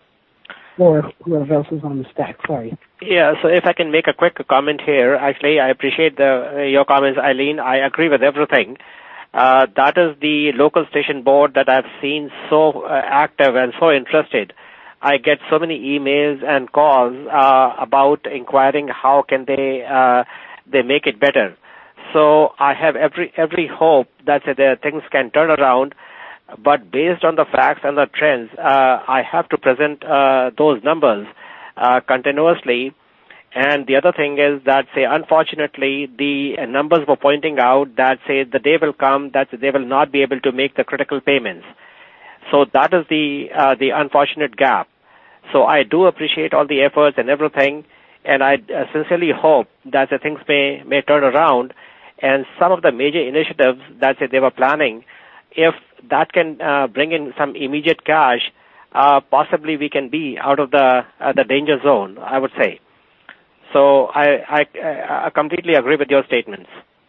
or whoever else is on the stack. Sorry. Yeah, so if I can make a quick comment here. Actually, I appreciate the, your comments, Eileen. I agree with everything. Uh, that is the local station board that I've seen so uh, active and so interested. I get so many emails and calls uh, about inquiring how can they uh, they make it better. So I have every every hope that uh, the things can turn around. But based on the facts and the trends, uh, I have to present uh, those numbers uh, continuously. And the other thing is that, say, unfortunately, the numbers were pointing out that, say, the day will come that they will not be able to make the critical payments. So that is the uh, the unfortunate gap. So I do appreciate all the efforts and everything, and I uh, sincerely hope that the things may, may turn around. And some of the major initiatives that, say, they were planning if that can uh, bring in some immediate cash, uh, possibly we can be out of the uh, the danger zone, I would say. So I, I, I completely agree with your statements.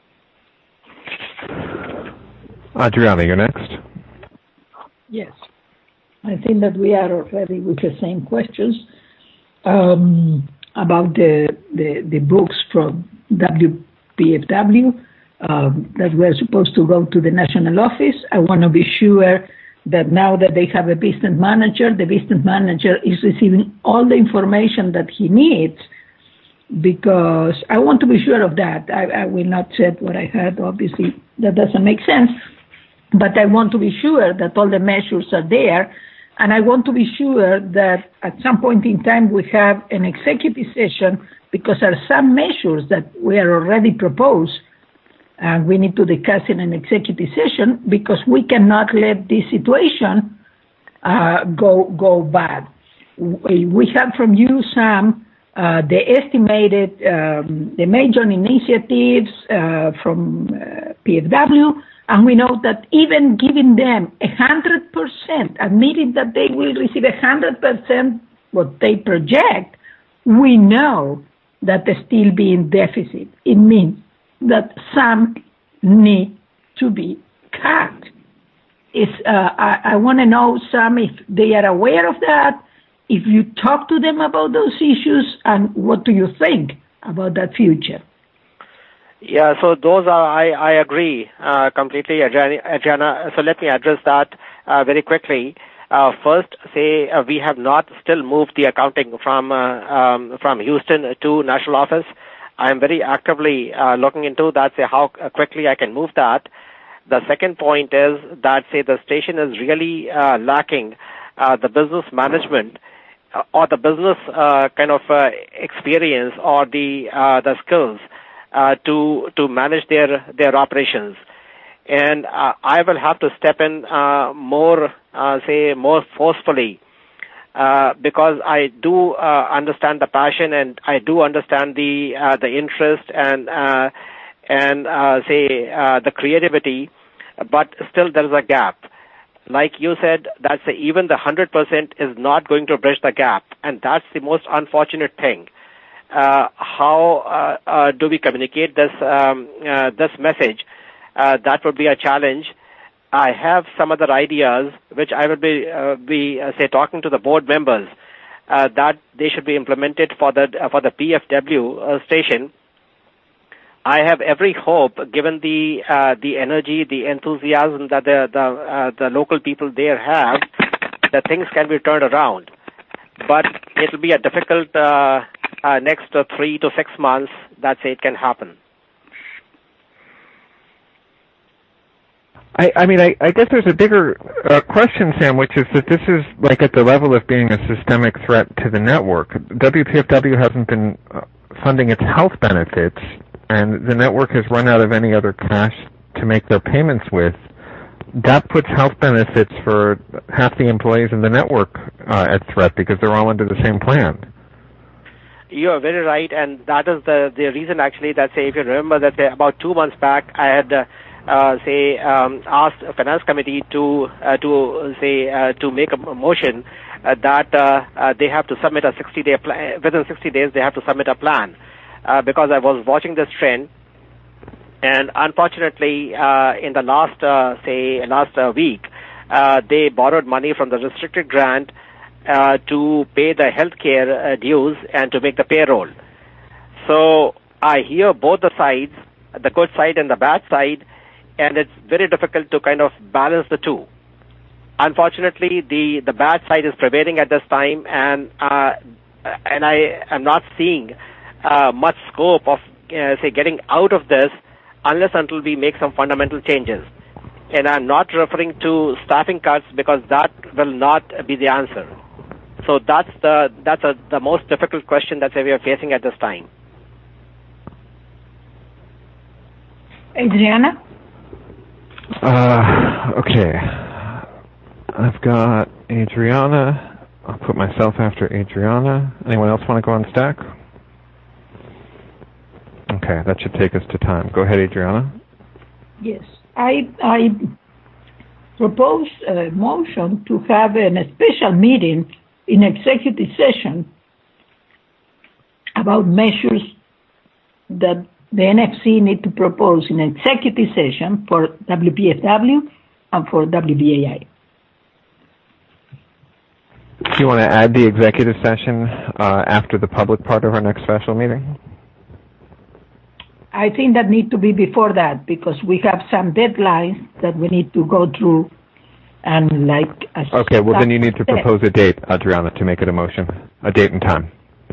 Adriana, you're next. Yes. I think that we are already with the same questions um, about the, the the books from W P F W um, that were supposed to go to the national office. I want to be sure that now that they have a business manager, the business manager is receiving all the information that he needs, because I want to be sure of that. I, I will not say what I heard. Obviously, that doesn't make sense. But I want to be sure that all the measures are there. And I want to be sure that at some point in time we have an executive session, because there are some measures that we are already proposed and we need to discuss in an executive session, because we cannot let this situation uh, go go bad. We have from you, Sam, uh, the estimated, um, the major initiatives uh, from uh, P F W. And we know that even giving them one hundred percent, admitting that they will receive one hundred percent what they project, we know that they still be in deficit. It means that some need to be cut. It's, uh, I, I want to know, Sam, if they are aware of that, if you talk to them about those issues, and what do you think about that future? Yeah, so those are, I, I agree uh, completely, Adriana. So let me address that uh, very quickly. Uh, first, say uh, we have not still moved the accounting from uh, um, from Houston to national office. I am very actively uh, looking into that, say how quickly I can move that. The second point is that, say, the station is really uh, lacking uh, the business management uh, or the business uh, kind of uh, experience or the uh, the skills Uh, to to manage their their operations, and uh, I will have to step in uh, more, uh, say more forcefully, uh, because I do uh, understand the passion and I do understand the uh, the interest and uh, and uh, say uh, the creativity, but still there is a gap. Like you said, that's a, even the one hundred percent is not going to bridge the gap, and that's the most unfortunate thing. Uh, how uh, uh, do we communicate this um, uh, this message? Uh, that would be a challenge. I have some other ideas which I will be uh, be uh, say talking to the board members uh, that they should be implemented for the uh, for the P F W uh, station. I have every hope, given the uh, the energy, the enthusiasm that the the, uh, the local people there have, that things can be turned around. But it will be a difficult uh, uh, next uh, three to six months. That's it can happen. I, I mean, I, I guess there's a bigger uh, question, Sam, which is that this is like at the level of being a systemic threat to the network. W P F W hasn't been uh, funding its health benefits, and the network has run out of any other cash to make their payments with. That puts health benefits for half the employees in the network uh, at threat, because they're all under the same plan. You are very right, and that is the the reason actually that, say, if you remember that say, about two months back I had uh, uh, say um, asked a finance committee to uh, to say uh, to make a motion uh, that uh, uh, they have to submit a sixty day plan. Within sixty days they have to submit a plan, uh, because I was watching this trend. And unfortunately, uh, in the last, uh, say, last uh, week, uh, they borrowed money from the restricted grant uh, to pay the healthcare uh, dues and to make the payroll. So I hear both the sides, the good side and the bad side, and it's very difficult to kind of balance the two. Unfortunately, the, the bad side is prevailing at this time, and uh, and I am not seeing uh, much scope of, uh, say, getting out of this unless until we make some fundamental changes. And I'm not referring to staffing cuts, because that will not be the answer. So that's the that's a, the most difficult question that we are facing at this time. Adriana? Uh, okay. I've got Adriana. I'll put myself after Adriana. Anyone else want to go on stack? Okay, that should take us to time. Go ahead, Adriana. Yes, I I propose a motion to have a special meeting in executive session about measures that the N F C need to propose in executive session for W P F W and for W B A I. Do you want to add the executive session uh, after the public part of our next special meeting? I think that need to be before that because we have some deadlines that we need to go through. And like okay, well then you need to propose a date, Adriana, to make it a motion, a date and time.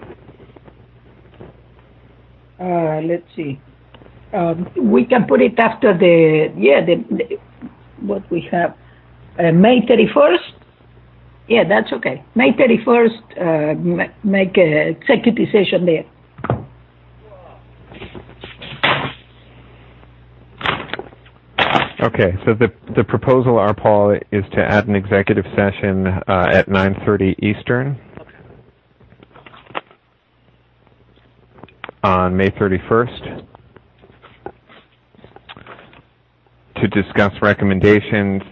Uh, let's see. Um, we can put it after the yeah the, the what we have uh, May thirty-first. Yeah, that's okay. May thirty-first. Uh, make a executive session there. Okay, so the the proposal, our Paul, is to add an executive session uh, at nine thirty Eastern on May thirty-first to discuss recommendations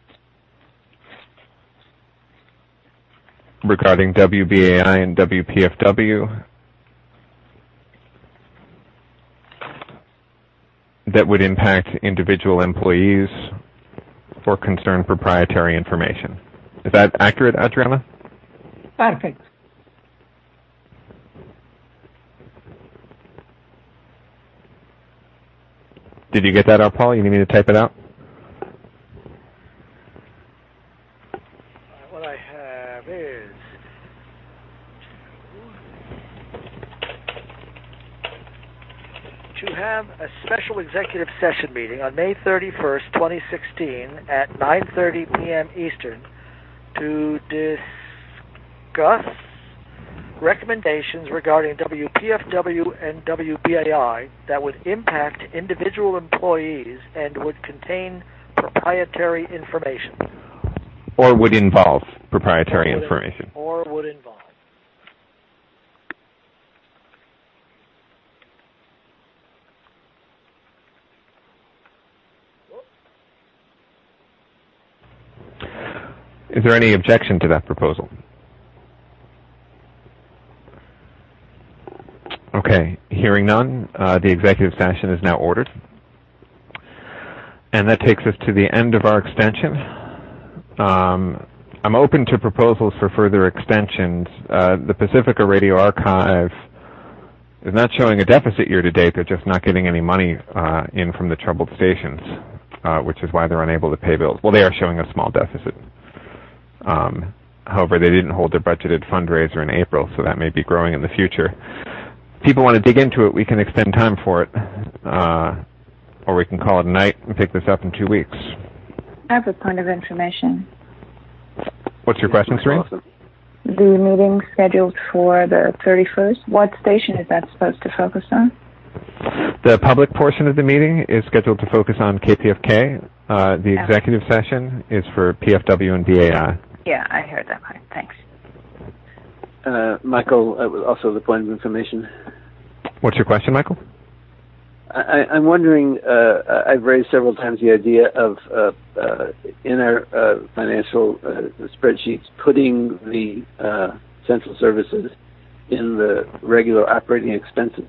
regarding W B A I and W P F W that would impact individual employees or concern proprietary information. Is that accurate, Adriana? Perfect. Did you get that out, Paul? You need me to type it out? What I have is to have a special executive session meeting on May thirty-first, twenty sixteen at nine thirty p.m. Eastern to discuss recommendations regarding W P F W and W B A I that would impact individual employees and would contain proprietary information. Or would involve proprietary or would information. Or would involve. Is there any objection to that proposal? Okay, hearing none, uh, the executive session is now ordered. And that takes us to the end of our extension. Um, I'm open to proposals for further extensions. Uh, the Pacifica Radio Archive is not showing a deficit year to date. They're just not getting any money uh, in from the troubled stations, uh, which is why they're unable to pay bills. Well, they are showing a small deficit. Um, however, they didn't hold their budgeted fundraiser in April, so that may be growing in the future. If people want to dig into it, we can extend time for it, uh, or we can call it a night and pick this up in two weeks. I have a point of information. What's your question, Serene? The meeting scheduled for the thirty-first, what station is that supposed to focus on? The public portion of the meeting is scheduled to focus on K P F K. Uh, the Okay. executive session is for P F W and B A I. Yeah, I heard that part. Thanks. Uh, Michael, uh, also the point of information. What's your question, Michael? I, I'm wondering, uh, I've raised several times the idea of, uh, uh, in our uh, financial uh, spreadsheets, putting the uh, central services in the regular operating expenses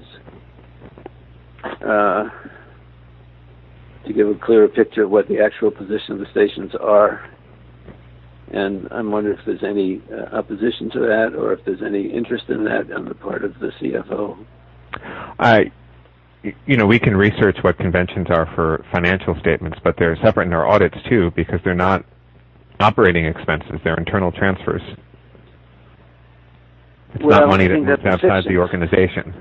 uh, to give a clearer picture of what the actual position of the stations are. And I'm wondering if there's any uh, opposition to that or if there's any interest in that on the part of the C F O. I, you know, we can research what conventions are for financial statements, but they're separate in our audits too because they're not operating expenses; they're internal transfers. It's well, not money that moves moves outside the organization.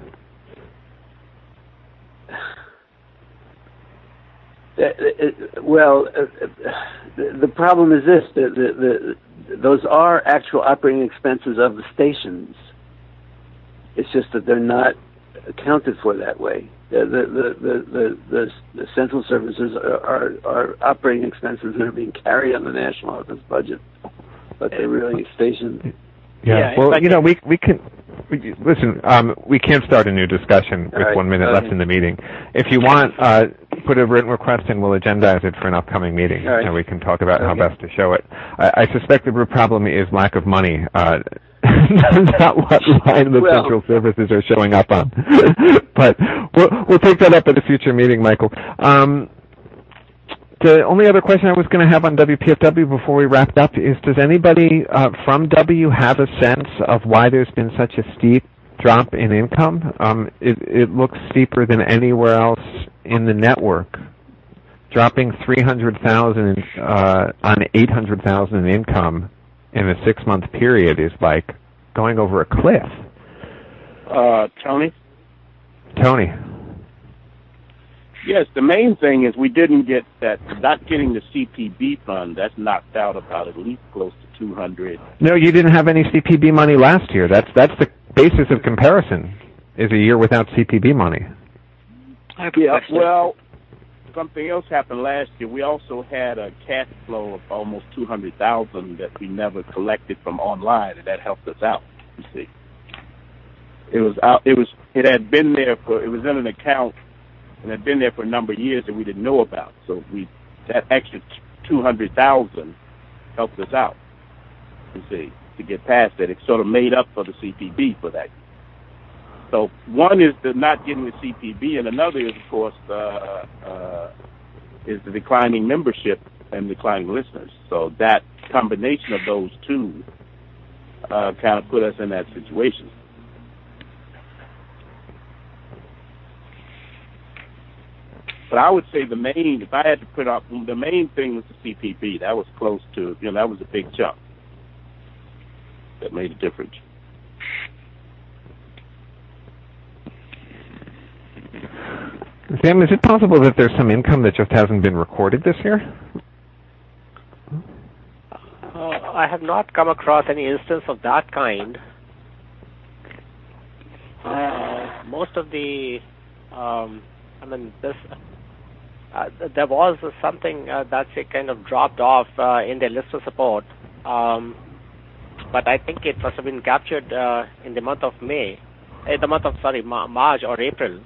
Uh, uh, well, uh, the, the problem is this: the, the, the, those are actual operating expenses of the stations. It's just that they're not accounted for that way. The the the the, the, the central services are, are are operating expenses that are being carried on the national office budget, but they're really station. Yeah. yeah well, you know, we we can Listen, um, we can't start a new discussion with right. one minute Okay. left in the meeting. If you want, uh, put a written request and we'll agendize it for an upcoming meeting, right. and we can talk about Okay. how best to show it. I, I suspect the root problem is lack of money, uh, not what line the Well. central services are showing up on. But we'll, we'll take that up at a future meeting, Michael. Um, The only other question I was going to have on W P F W before we wrapped up is, does anybody uh, from W have a sense of why there's been such a steep drop in income? Um, it, it looks steeper than anywhere else in the network. Dropping three hundred thousand uh, on eight hundred thousand in income in a six-month period is like going over a cliff. Uh, Tony? Tony. Yes, the main thing is we didn't get that, not getting the C P B fund, that's knocked out about at least close to two hundred. No, you didn't have any C P B money last year. That's that's the basis of comparison, is a year without C P B money. I have a Yeah, question. well, something else happened last year. We also had a cash flow of almost two hundred thousand that we never collected from online, and that helped us out, you see. It was out, it was, it had been there for, it was in an account and had been there for a number of years that we didn't know about. So we, that extra two hundred thousand helped us out, you see, to get past that. It sort of made up for the C P B for that. So one is the not getting the C P B, and another is, of course, uh, uh, is the declining membership and declining listeners. So that combination of those two uh, kind of put us in that situation. But I would say the main, if I had to put up, the main thing was the C P B. That was close to, you know, that was a big chunk that made a difference. Sam, is it possible that there's some income that just hasn't been recorded this year? Uh, I have not come across any instance of that kind. Uh, most of the, um, I mean, this, uh, there was something uh, that's it kind of dropped off uh, in the listener support, um, but I think it must have been captured uh, in the month of May, in the month of, sorry, Ma- March or April.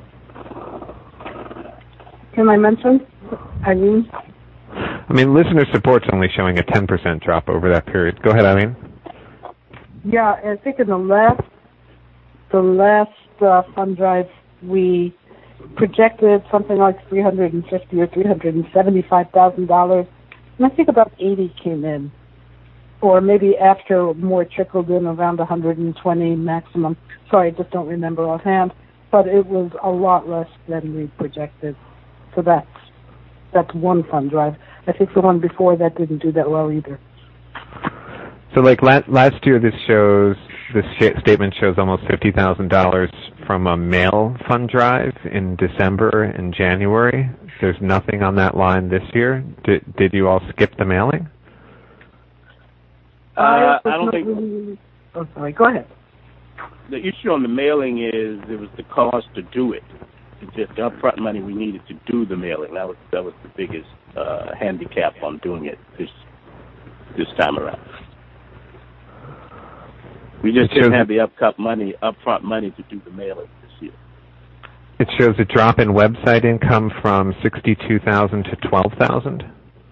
Can I mention, Eileen? I mean, listener support's only showing a ten percent drop over that period. Go ahead, Eileen. Yeah, I think in the last, the last uh, fund drive, we projected something like three hundred fifty or three hundred seventy-five thousand dollars, and I think about eighty came in, or maybe after more trickled in, around one hundred twenty maximum. Sorry, I just don't remember offhand, but it was a lot less than we projected. So that's that's one fund drive. I think the one before that didn't do that well either. So, like last last year, this shows this sh- statement shows almost fifty thousand dollars from a mail fund drive in December and January. There's nothing on that line this year. Did did you all skip the mailing? Uh, I don't think. Really... Oh, sorry. Go ahead. The issue on the mailing is it was the cost to do it. It's just the upfront money we needed to do the mailing. That was that was the biggest uh, handicap on doing it this this time around. We just It didn't shows- have the upcut money, upfront money to do the mailing this year. It shows a drop in website income from sixty-two thousand to twelve thousand.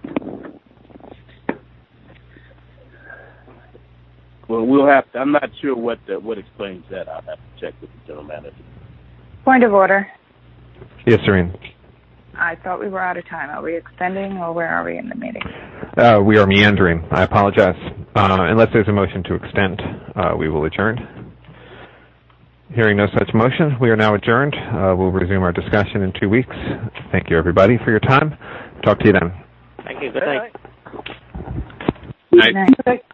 Well, we'll have to. I'm not sure what the, what explains that. I'll have to check with the general manager. Point of order. Yes, Serene. I thought we were out of time. Are we extending, or where are we in the meeting? Uh, we are meandering. I apologize. Uh, unless there's a motion to extend, uh, we will adjourn. Hearing no such motion, we are now adjourned. Uh, we'll resume our discussion in two weeks. Thank you, everybody, for your time. Talk to you then. Thank you. Good night. Night. Good night.